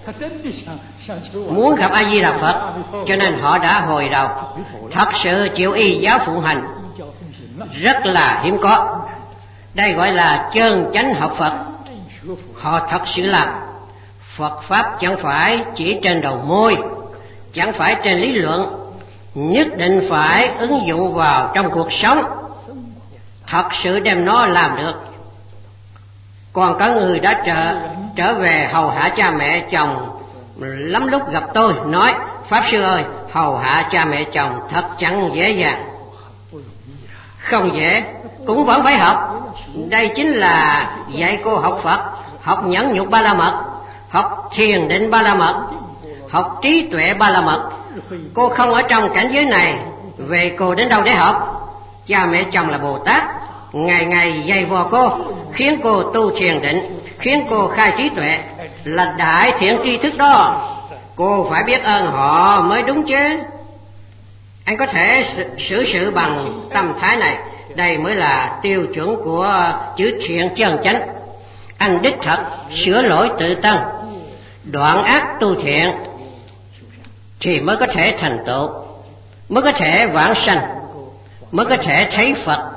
muốn gặp A Di Đà Phật, cho nên họ đã hồi đầu, thật sự chịu y giáo phụng hành, rất là hiếm có. Đây gọi là chân chánh học Phật. Họ thật sự làm. Phật Pháp chẳng phải chỉ trên đầu môi, chẳng phải trên lý luận, nhất định phải ứng dụng vào trong cuộc sống, thật sự đem nó làm được. Còn có người đã trở, trở về hầu hạ cha mẹ chồng, lắm lúc gặp tôi nói: Pháp Sư ơi, hầu hạ cha mẹ chồng thật chẳng dễ dàng. Không dễ, cũng vẫn phải học. Đây chính là dạy cô học Phật, học nhẫn nhục ba la mật, học thiền định ba la mật, học trí tuệ ba la mật. Cô không ở trong cảnh giới này, về cô đến đâu để học? Cha mẹ chồng là Bồ Tát, ngày ngày dạy vò cô, khiến cô tu thiền định, khiến cô khai trí tuệ, là đại thiện tri thức đó. Cô phải biết ơn họ mới đúng chứ. Anh có thể xử sự bằng tâm thái này. Đây mới là tiêu chuẩn của chữ thiện chân chánh. Anh đích thật sửa lỗi tự tân, đoạn ác tu thiện, thì mới có thể thành tựu, mới có thể vãng sanh, mới có thể thấy Phật.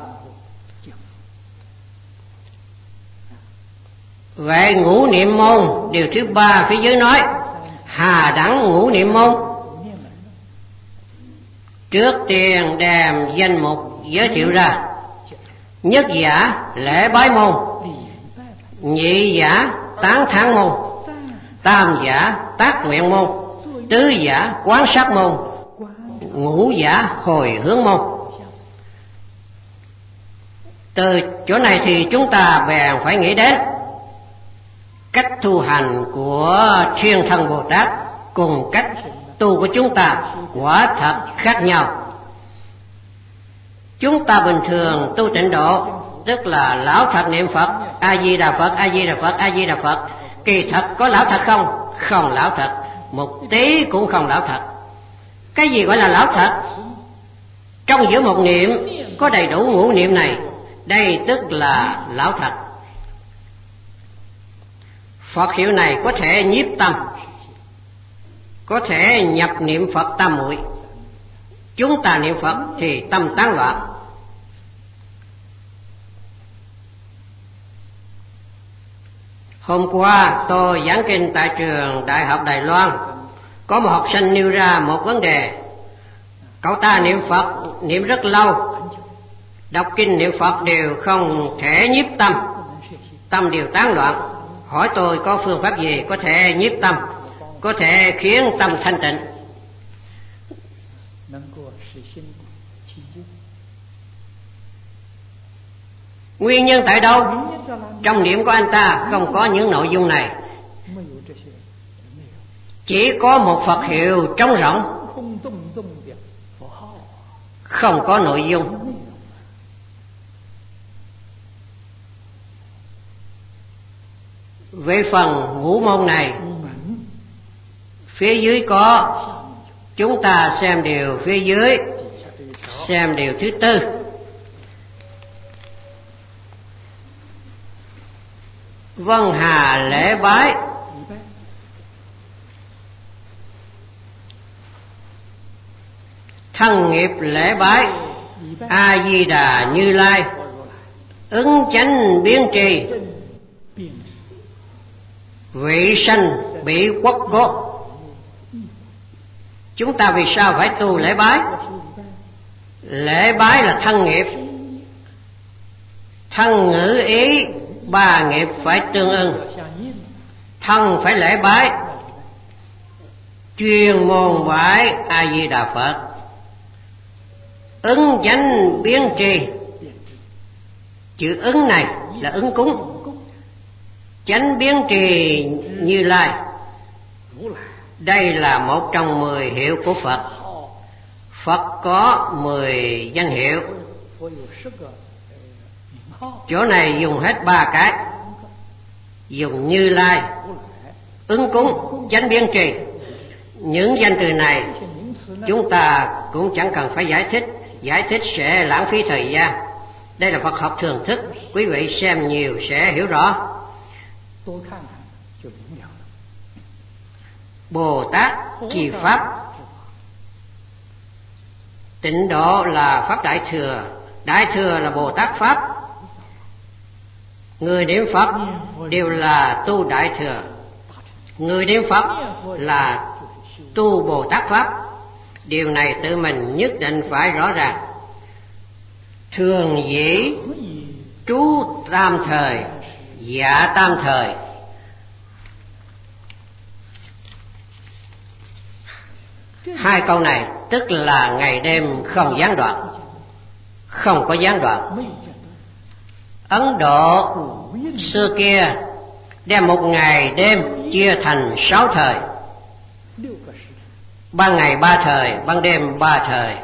Vậy ngũ niệm môn, điều thứ ba phía dưới nói: hà đẳng ngũ niệm môn. Trước tiên đem danh mục giới thiệu ra. Nhất giả lễ bái môn, nhị giả tán thán môn, tam giả tác nguyện môn, tứ giả quán sát môn, ngũ giả hồi hướng môn. Từ chỗ này thì chúng ta bèn phải nghĩ đến cách tu hành của Thiên Thân Bồ Tát cùng cách tu của chúng ta quả thật khác nhau. Chúng ta bình thường tu tịnh độ, tức là lão thật niệm Phật, A Di Đà Phật, A Di Đà Phật, A Di Đà Phật. Kỳ thật có lão thật không? Không lão thật, một tí cũng không lão thật. Cái gì gọi là lão thật? Trong giữa một niệm có đầy đủ ngũ niệm này, đây tức là lão thật. Phật hiệu này có thể nhiếp tâm, có thể nhập niệm Phật tam muội. Chúng ta niệm Phật thì tâm tán loạn. Hôm qua tôi giảng kinh tại trường Đại học Đài Loan, có một học sinh nêu ra một vấn đề. Cậu ta niệm Phật niệm rất lâu, đọc kinh niệm Phật đều không thể nhiếp tâm, tâm đều tán loạn. Hỏi tôi có phương pháp gì có thể nhiếp tâm, có thể khiến tâm thanh tịnh? Nguyên nhân tại đâu? Trong niệm của anh ta không có những nội dung này, chỉ có một Phật hiệu trống rỗng, không có nội dung. Về phần ngũ môn này, phía dưới có, chúng ta xem điều phía dưới, xem điều thứ tư. Vân hà lễ bái, thân nghiệp lễ bái, A Di Đà Như Lai, ứng chánh biến trì, vị sanh bị quốc cốt. Chúng ta vì sao phải tu lễ bái? Lễ bái là thân nghiệp, thân ngữ ý ba nghiệp phải tương ưng. Thân phải lễ bái, chuyên môn bái A Di Đà Phật. Ứng chánh biến trì, chữ ứng này là ứng cúng. Chánh biến trì Như Lai, đây là một trong mười hiệu của Phật. Phật có mười danh hiệu, chỗ này dùng hết ba cái, dùng Như Lai, ứng cúng, chánh biến trì. Những danh từ này chúng ta cũng chẳng cần phải giải thích, giải thích sẽ lãng phí thời gian. Đây là Phật học thường thức, quý vị xem nhiều sẽ hiểu rõ. Bồ Tát trì pháp, tịnh độ là pháp đại thừa, đại thừa là Bồ Tát pháp. Người niệm Phật đều là tu đại thừa, người niệm Phật là tu Bồ Tát pháp. Điều này tự mình nhất định phải rõ ràng. Thường dĩ trú tam thời, dạ tam thời. Hai câu này tức là ngày đêm không gián đoạn, không có gián đoạn. Ấn Độ xưa kia đem một ngày đêm chia thành sáu thời, ban ngày ba thời, ban đêm ba thời.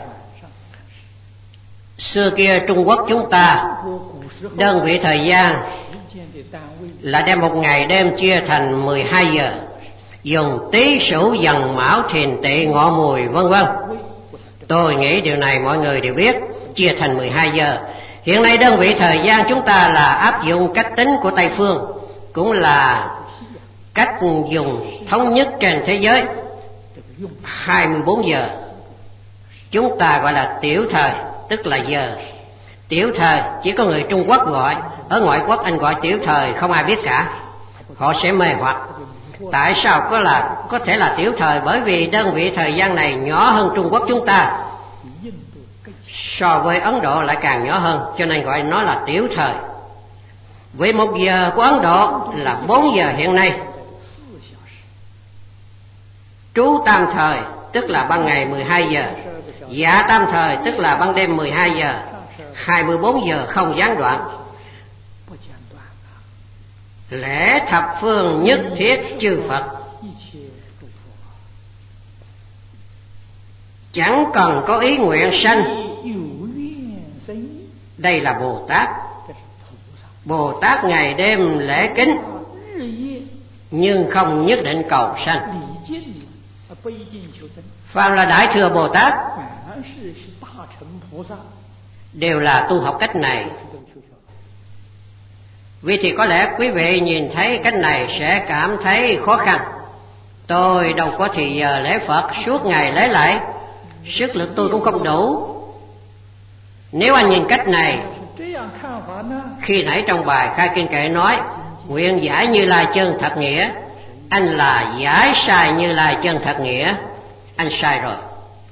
Xưa kia Trung Quốc chúng ta đơn vị thời gian là đem một ngày đêm chia thành mười hai giờ, dùng Tý Sửu Dần Mão Thìn Tỵ Ngọ Mùi vân vân. Tôi nghĩ điều này mọi người đều biết, chia thành mười hai giờ. Hiện nay đơn vị thời gian chúng ta là áp dụng cách tính của Tây phương, cũng là cách dùng thống nhất trên thế giới, hai mươi bốn giờ. Chúng ta gọi là tiểu thời, tức là giờ. Tiểu thời chỉ có người Trung Quốc gọi, ở ngoại quốc anh gọi tiểu thời không ai biết cả, họ sẽ mê hoặc. Tại sao có là có thể là tiểu thời? Bởi vì đơn vị thời gian này nhỏ hơn Trung Quốc chúng ta, so với Ấn Độ lại càng nhỏ hơn, cho nên gọi nó là tiểu thời. Vì một giờ của Ấn Độ là bốn giờ hiện nay. Trú tam thời tức là ban ngày mười hai giờ, dạ tam thời tức là ban đêm mười hai giờ, hai mươi bốn giờ không gián đoạn. Lễ thập phương nhất thiết chư Phật, chẳng cần có ý nguyện sanh. Đây là Bồ Tát. Bồ Tát ngày đêm lễ kính, nhưng không nhất định cầu sanh. Phàm là Đại Thừa Bồ Tát đều là tu học cách này. Vì thì có lẽ quý vị nhìn thấy cách này sẽ cảm thấy khó khăn. Tôi đâu có thì giờ lễ Phật suốt ngày lễ lại, sức lực tôi cũng không đủ. Nếu anh nhìn cách này, khi nãy trong bài khai kinh kệ nói nguyện giải Như Lai chân thật nghĩa, anh là giải sai Như Lai chân thật nghĩa, anh sai rồi.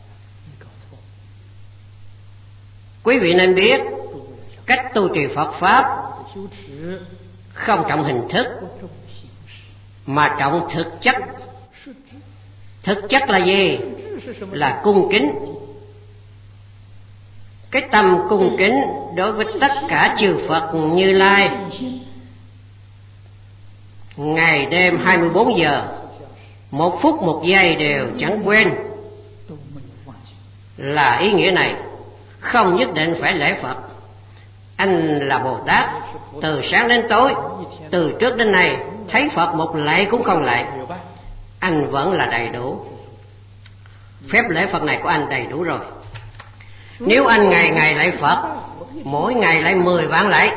Quý vị nên biết cách tu trì Phật Pháp không trọng hình thức mà trọng thực chất. Thực chất là gì? Là cung kính. Cái tâm cung kính đối với tất cả chư Phật Như Lai, ngày đêm hai mươi bốn giờ, một phút một giây đều chẳng quên, là ý nghĩa này. Không nhất định phải lễ Phật. Anh là Bồ Tát, từ sáng đến tối, từ trước đến nay, thấy Phật một lạy cũng không lạy, anh vẫn là đầy đủ. Phép lễ Phật này của anh đầy đủ rồi. Nếu anh ngày ngày lạy Phật, mỗi ngày lạy mười vạn lạy,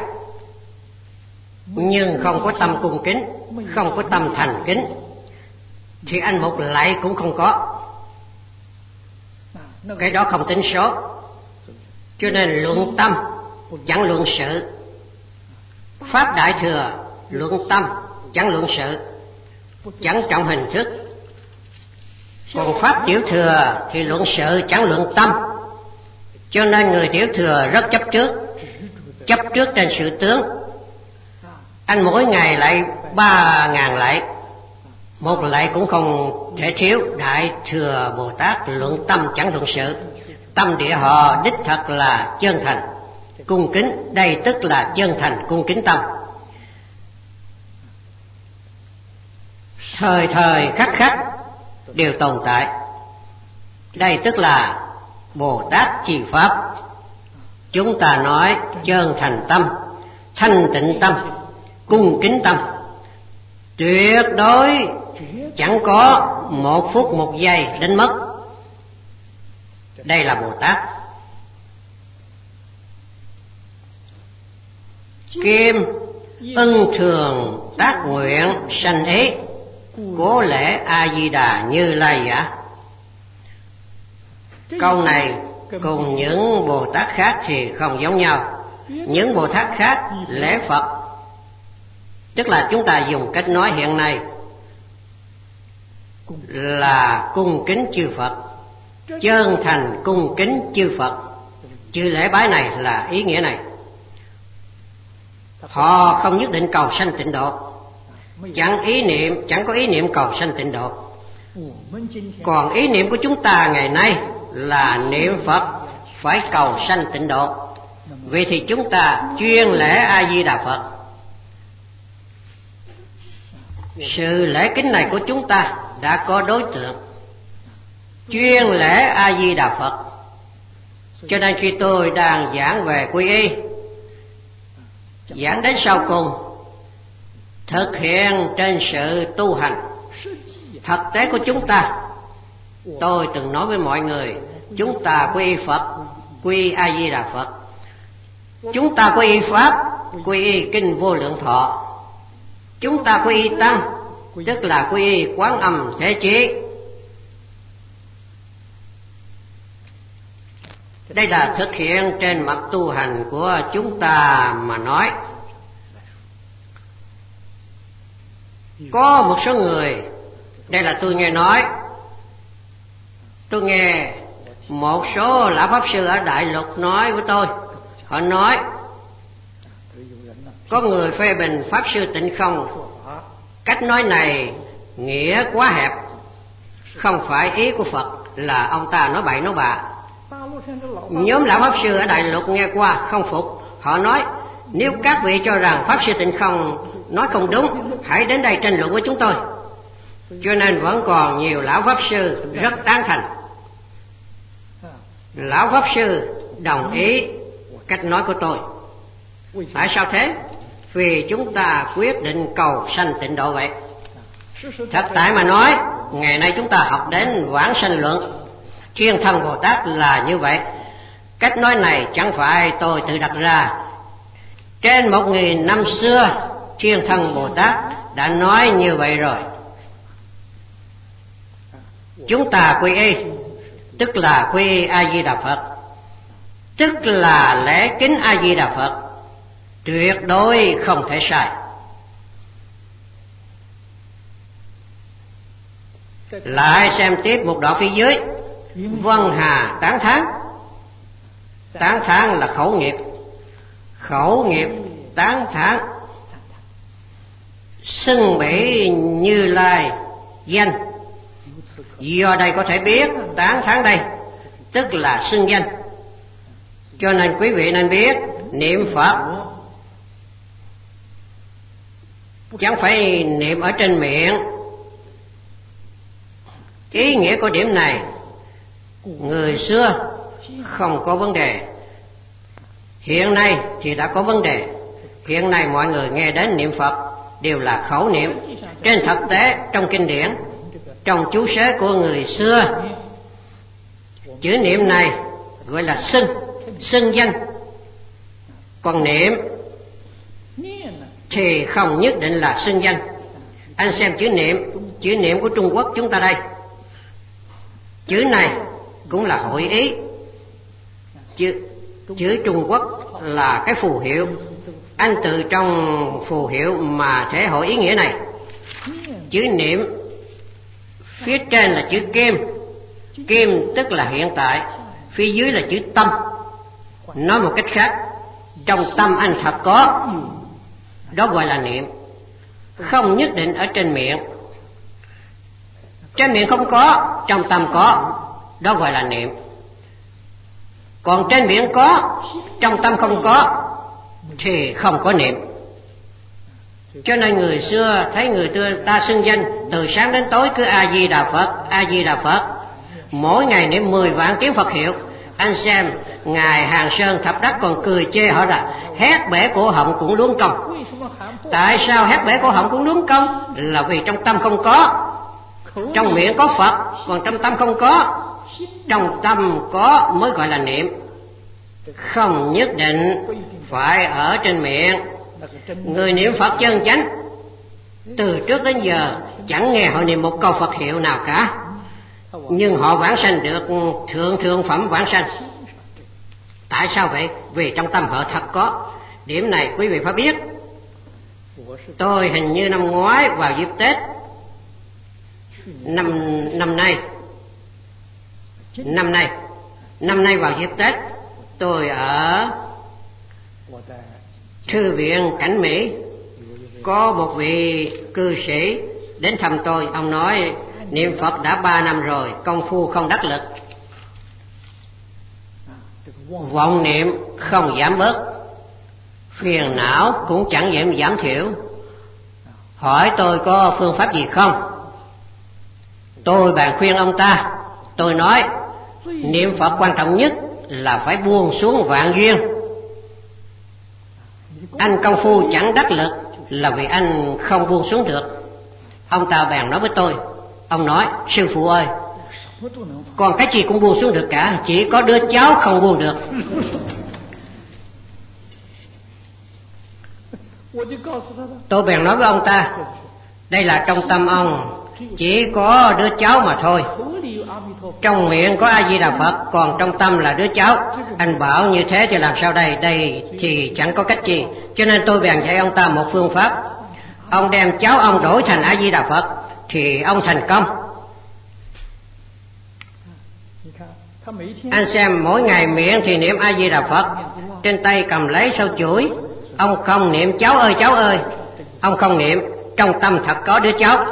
nhưng không có tâm cung kính, không có tâm thành kính, thì anh một lạy cũng không có. Cái đó không tính số. Cho nên luận tâm chẳng luận sự. Pháp Đại Thừa luận tâm chẳng luận sự, chẳng trọng hình thức. Còn Pháp Tiểu Thừa thì luận sự chẳng luận tâm. Cho nên người Tiểu Thừa rất chấp trước, chấp trước trên sự tướng. Anh mỗi ngày lại ba ngàn lạy, một lạy cũng không thể thiếu. Đại Thừa Bồ Tát luận tâm chẳng luận sự. Tâm địa họ đích thật là chân thành cung kính, đây tức là chân thành cung kính tâm. Thời thời khắc khắc đều tồn tại, đây tức là Bồ Tát trì Pháp. Chúng ta nói chân thành tâm, thanh tịnh tâm, cung kính tâm, tuyệt đối chẳng có một phút một giây đánh mất. Đây là Bồ Tát. Kim ân thường tác nguyện sanh ý, cố lễ A Di Đà Như Lai giả. Câu này cùng những Bồ Tát khác thì không giống nhau. Những Bồ Tát khác lễ Phật, tức là chúng ta dùng cách nói hiện nay là cung kính chư Phật, chân thành cung kính chư Phật. Chữ lễ bái này là ý nghĩa này. Họ không nhất định cầu sanh tịnh độ, chẳng ý niệm, chẳng có ý niệm cầu sanh tịnh độ. Còn ý niệm của chúng ta ngày nay là niệm Phật phải cầu sanh tịnh độ. Vậy thì chúng ta chuyên lễ A Di Đà Phật. Sự lễ kính này của chúng ta đã có đối tượng, chuyên lễ A Di Đà Phật. Cho nên khi tôi đang giảng về quy y, giảng đến sau cùng, thực hiện trên sự tu hành thực tế của chúng ta. Tôi từng nói với mọi người, chúng ta quy y Phật, quy y A Di Đà Phật. Chúng ta quy y Pháp, quy y Kinh Vô Lượng Thọ. Chúng ta quy y Tăng, tức là quy y Quán Âm Thể Chí. Đây là thực hiện trên mặt tu hành của chúng ta mà nói. Có một số người, đây là tôi nghe nói, tôi nghe Một số lão pháp sư ở Đại Lục nói với tôi, họ nói có người phê bình pháp sư Tịnh Không, cách nói này nghĩa quá hẹp, không phải ý của Phật, là ông ta nói bậy nói bạ. Nhóm lão pháp sư ở Đại Lục nghe qua không phục, họ nói nếu các vị cho rằng pháp sư Tịnh Không nói không đúng, hãy đến đây tranh luận với chúng tôi. Cho nên vẫn còn nhiều lão pháp sư rất tán thành. Lão pháp sư đồng ý cách nói của tôi. Tại sao thế? Vì chúng ta quyết định cầu sanh tịnh độ vậy. Thật tại mà nói, ngày nay chúng ta học đến vãng sanh luận, Chuyên Thân Bồ Tát là như vậy. Cách nói này chẳng phải tôi tự đặt ra. Trên một nghìn năm xưa, Chuyên Thân Bồ Tát đã nói như vậy rồi. Chúng ta quy y, tức là quy y A Di Đà Phật, tức là lễ kính A Di Đà Phật, tuyệt đối không thể sai. Lại xem tiếp một đoạn phía dưới. Vân Hà tán thán. Tán thán là khẩu nghiệp. Khẩu nghiệp tán thán. Xưng bỉ Như Lai danh. Do đây có thể biết tán thán đây tức là xưng danh. Cho nên quý vị nên biết niệm Phật chẳng phải niệm ở trên miệng. Ý nghĩa của điểm này người xưa không có vấn đề, hiện nay thì đã có vấn đề. Hiện nay mọi người nghe đến niệm Phật đều là khẩu niệm. Trên thực tế trong kinh điển, trong chú sớ của người xưa, chữ niệm này gọi là xưng, xưng danh. Còn niệm thì không nhất định là xưng danh. Anh xem chữ niệm, chữ niệm của Trung Quốc chúng ta đây, chữ này cũng là hội ý. Chữ, chữ Trung Quốc là cái phù hiệu, anh từ trong phù hiệu mà thể hội ý nghĩa này. Chữ niệm phía trên là chữ kim, kim tức là hiện tại, phía dưới là chữ tâm. Nói một cách khác, trong tâm anh thật có, đó gọi là niệm. Không nhất định ở trên miệng. Trên miệng không có, trong tâm có, đó gọi là niệm. Còn trên miệng có, trong tâm không có thì không có niệm. Cho nên người xưa thấy người ta xưng danh từ sáng đến tối cứ A Di Đà Phật, A Di Đà Phật, mỗi ngày niệm mười vạn tiếng Phật hiệu. Anh xem ngài Hàng Sơn Thập Đắc còn cười chê họ là hét bể cổ họng cũng luống công. Tại sao hét bể cổ họng cũng luống công? Là vì trong tâm không có. Trong miệng có Phật, còn trong tâm không có. Trong tâm có mới gọi là niệm. Không nhất định phải ở trên miệng. Người niệm Phật chân chánh từ trước đến giờ chẳng nghe họ niệm một câu Phật hiệu nào cả, nhưng họ vãng sanh được thượng thượng phẩm vãng sanh. Tại sao vậy? Vì trong tâm họ thật có. Điểm này quý vị phải biết. Tôi hình như năm ngoái vào dịp Tết, năm năm nay năm nay năm nay vào dịp Tết, tôi ở Thư viện Cảnh Mỹ, có một vị cư sĩ đến thăm tôi. Ông nói niệm Phật đã ba năm rồi, công phu không đắc lực, vọng niệm không giảm bớt, phiền não cũng chẳng giảm giảm thiểu. Hỏi tôi có phương pháp gì không? Tôi bàn khuyên ông ta. Tôi nói niệm Phật quan trọng nhất là phải buông xuống vạn duyên. Anh công phu chẳng đắc lực là vì anh không buông xuống được. Ông ta bèn nói với tôi, ông nói sư phụ ơi, còn cái gì cũng buông xuống được cả, chỉ có đứa cháu không buông được. Tôi bèn nói với ông ta, đây là trong tâm ông chỉ có đứa cháu mà thôi. Trong miệng có A Di Đà Phật, còn trong tâm là đứa cháu. Anh bảo như thế thì làm sao đây? Đây thì chẳng có cách gì. Cho nên tôi bèn dạy ông ta một phương pháp. Ông đem cháu ông đổi thành A Di Đà Phật thì ông thành công. Anh xem mỗi ngày miệng thì niệm A Di Đà Phật, trên tay cầm lấy sâu chuỗi. Ông không niệm cháu ơi cháu ơi, ông không niệm, trong tâm thật có đứa cháu.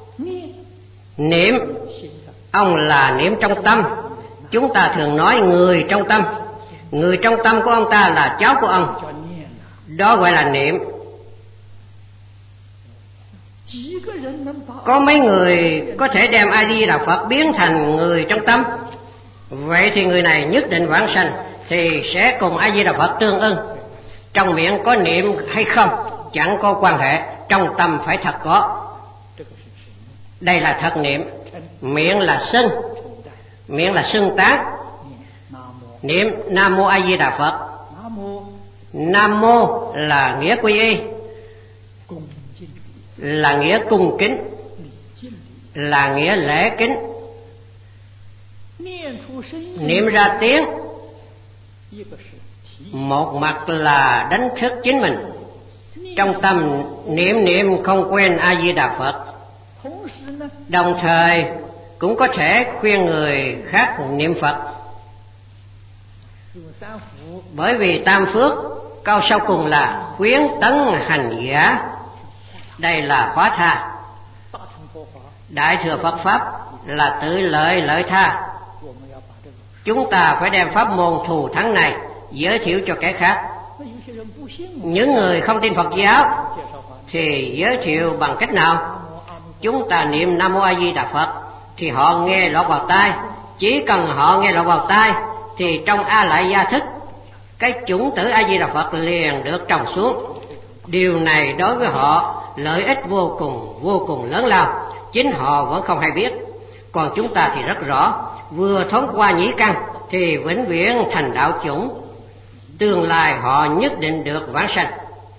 Niệm, ông là niệm trong tâm. Chúng ta thường nói người trong tâm. Người trong tâm của ông ta là cháu của ông, đó gọi là niệm. Có mấy người có thể đem A Di Đà Phật biến thành người trong tâm, vậy thì người này nhất định vãng sanh, thì sẽ cùng A Di Đà Phật tương ưng. Trong miệng có niệm hay không chẳng có quan hệ, trong tâm phải thật có. Đây là thật niệm. Miệng là xưng, miệng là xưng tác. Niệm Nam Mô A Di Đà Phật. Nam Mô là nghĩa quy y, là nghĩa cung kính, là nghĩa lễ kính. Niệm ra tiếng, một mặt là đánh thức chính mình, trong tâm niệm niệm không quên A Di Đà Phật, đồng thời cũng có thể khuyên người khác niệm Phật. Bởi vì tam phước câu sau cùng là khuyến tấn hành giả. Đây là khóa tha. Đại thừa Phật Pháp là tự lợi lợi tha. Chúng ta phải đem pháp môn thù thắng này giới thiệu cho kẻ khác. Những người không tin Phật giáo thì giới thiệu bằng cách nào? Chúng ta niệm Nam Mô A Di Đà Phật thì họ nghe lọt vào tai. Chỉ cần họ nghe lọt vào tai thì trong A Lại Gia Thức, cái chủng tử A Di Đà Phật liền được trồng xuống. Điều này đối với họ lợi ích vô cùng vô cùng lớn lao, chính họ vẫn không hay biết. Còn chúng ta thì rất rõ, vừa thoáng qua nhĩ căn thì vĩnh viễn thành đạo chủng. Tương lai họ nhất định được vãng sanh,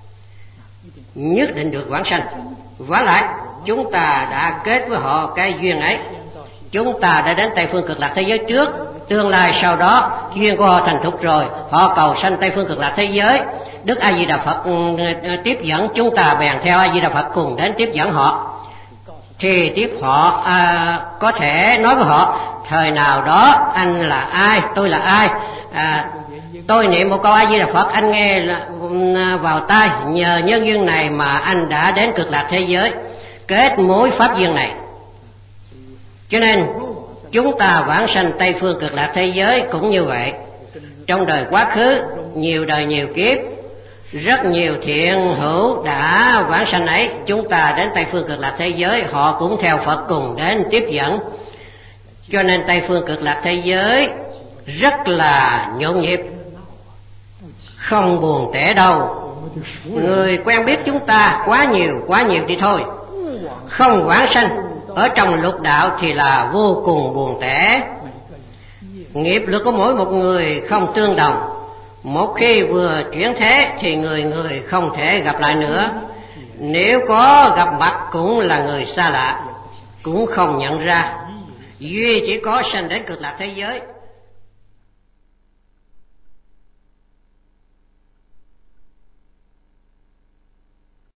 nhất định được vãng sanh. Vả lại chúng ta đã kết với họ cái duyên ấy. Chúng ta đã đến Tây Phương Cực Lạc thế giới trước, tương lai sau đó duyên của họ thành thục rồi, họ cầu sanh Tây Phương Cực Lạc thế giới. Đức A Di Đà Phật tiếp dẫn chúng ta, bèn theo A Di Đà Phật cùng đến tiếp dẫn họ. Thì tiếp họ à, có thể nói với họ, thời nào đó anh là ai, tôi là ai, à, tôi niệm một câu A Di Đà Phật, anh nghe vào tai, nhờ nhân duyên này mà anh đã đến Cực Lạc thế giới, kết mối pháp duyên này. Cho nên chúng ta vãng sanh Tây Phương Cực Lạc thế giới cũng như vậy. Trong đời quá khứ, nhiều đời nhiều kiếp, rất nhiều thiện hữu đã vãng sanh ấy, chúng ta đến Tây Phương Cực Lạc thế giới, họ cũng theo Phật cùng đến tiếp dẫn. Cho nên Tây Phương Cực Lạc thế giới rất là nhộn nhịp, không buồn tẻ đâu. Người quen biết chúng ta quá nhiều quá nhiều đi thôi. Không vãng sanh ở trong lục đạo thì là vô cùng buồn tẻ. Nghiệp lực của mỗi một người không tương đồng. Một khi vừa chuyển thế thì người người không thể gặp lại nữa. Nếu có gặp mặt cũng là người xa lạ, cũng không nhận ra. Duy chỉ có sanh đến Cực Lạc thế giới